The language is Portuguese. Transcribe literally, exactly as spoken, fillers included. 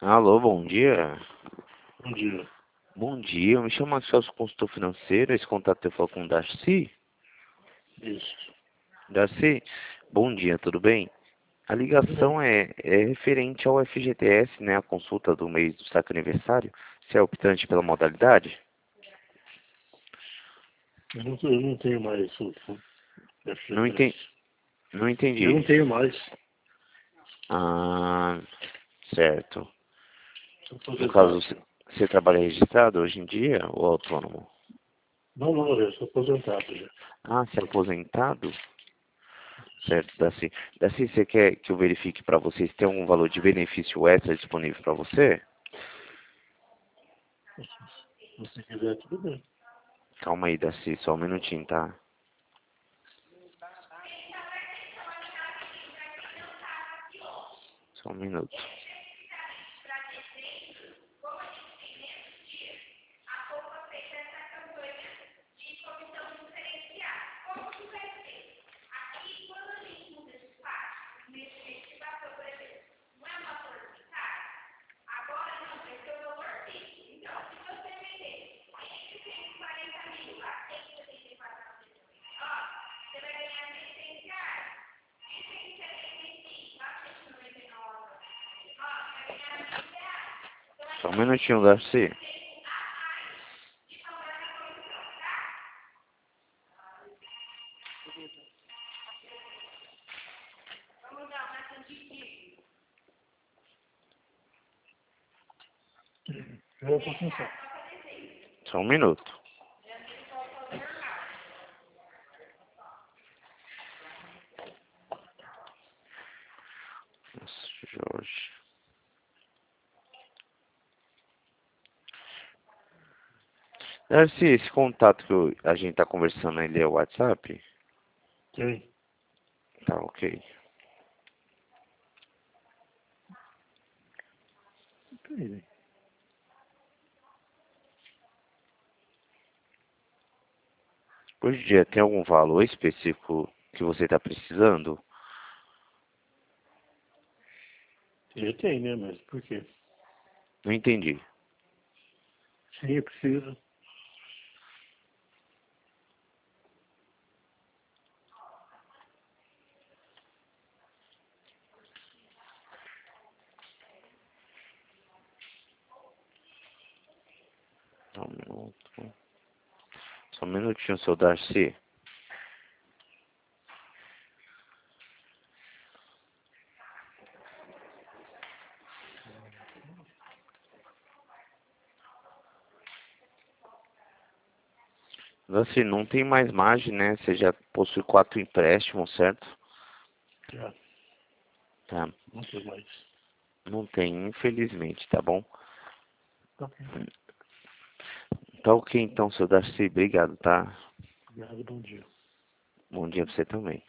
Alô, bom dia. Bom dia. Bom dia, eu me chamo Celso, consultor financeiro. Esse contato eu falo com o Darcy. Isso. Darcy, bom dia, tudo bem? A Tudo bem. ligação é, é referente ao F G T S, né? A consulta do mês do saque aniversário. Você é optante pela modalidade? Eu não, eu não tenho mais o o Não F G T S. entendi. Não Eu entendi. não tenho mais. Ah, certo. Estou No caso, aposentado você já. você trabalha registrado hoje em dia ou autônomo? Não, não, eu sou aposentado já. Ah, você é aposentado? Certo, Darcy. Darcy, você quer que eu verifique para vocês se tem algum valor de benefício extra disponível para você? Se você quiser, tudo bem. Calma aí, Darcy, só um minutinho, tá? Só um minuto. Só um minutinho, Darcy. Eu estou cansado. Só um minuto. Nossa, Jorge. Darcy, esse contato que eu- a gente tá conversando, ele é o WhatsApp? Tem. Tá, ok. Tem. Hoje em dia, tem algum valor específico que você tá precisando? Ele tem, né? Mas por quê? Não entendi. Sim, eu preciso. Só um minuto. Só um minutinho, seu Darcy. Darcy, não tem mais margem, né? Você já possui quatro empréstimos, certo? Já. Tá. Não tem mais. Não tem, infelizmente, tá bom? Tá ok. Tá ok então, seu Darcy. Obrigado, tá? Obrigado, bom dia. Bom dia pra você também.